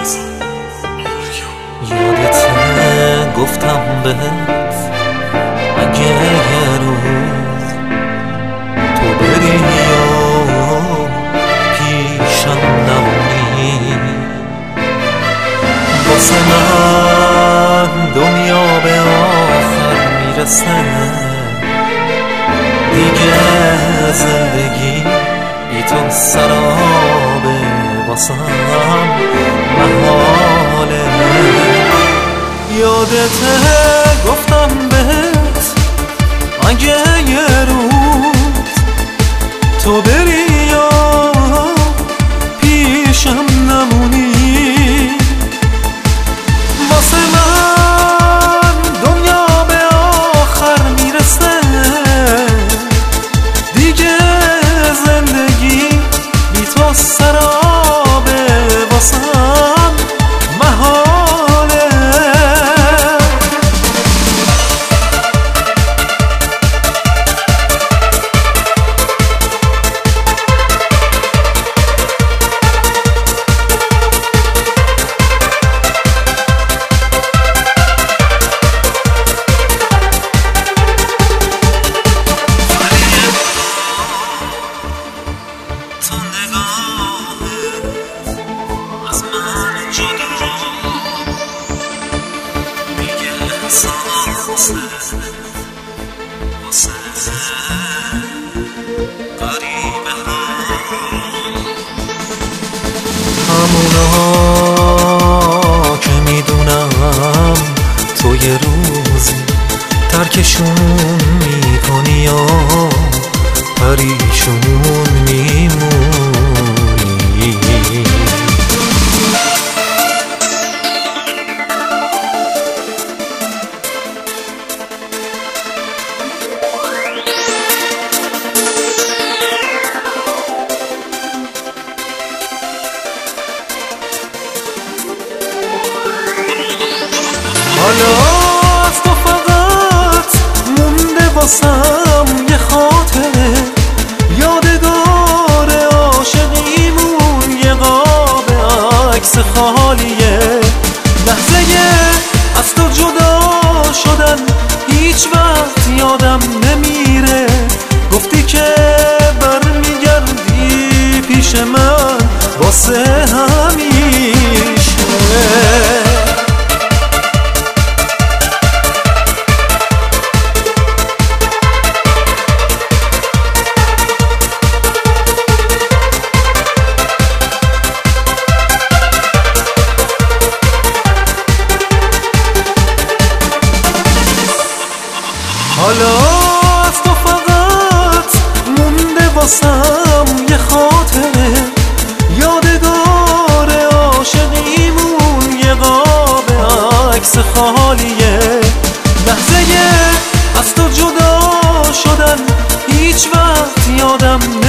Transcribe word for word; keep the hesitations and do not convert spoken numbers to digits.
یادته گفتم بهت اگه یه روز تو بری و پیشم نمونی، واسه من دنیا به آخر میرسه، دیگه زندگی بی تو سرابه، واسم محاله. یادته گفتم بهت اگه یه روز تو بری یا پیشم نمونی، واسه من دنیا به آخر میرسه، دیگه زندگی بی تو سرابه، واسم محاله. همونا که میدونم تو یه روزی ترکشون میکنی یا پریشون میمونی، حالا از تو فقط مونده واسم یه خاطره، یادگار عاشقیمون یه قاب عکس خالیه، لحظه از تو جدا شدن هیچ وقت یادم نمیره، گفتی که برمیگردی پیش من واسه همیشه. حالا از تو فقط مونده واسم یه خاطره، یادگار عاشقیمون یه قاب عکس خالیه، لحظه از تو جدا شدن هیچ وقت یادم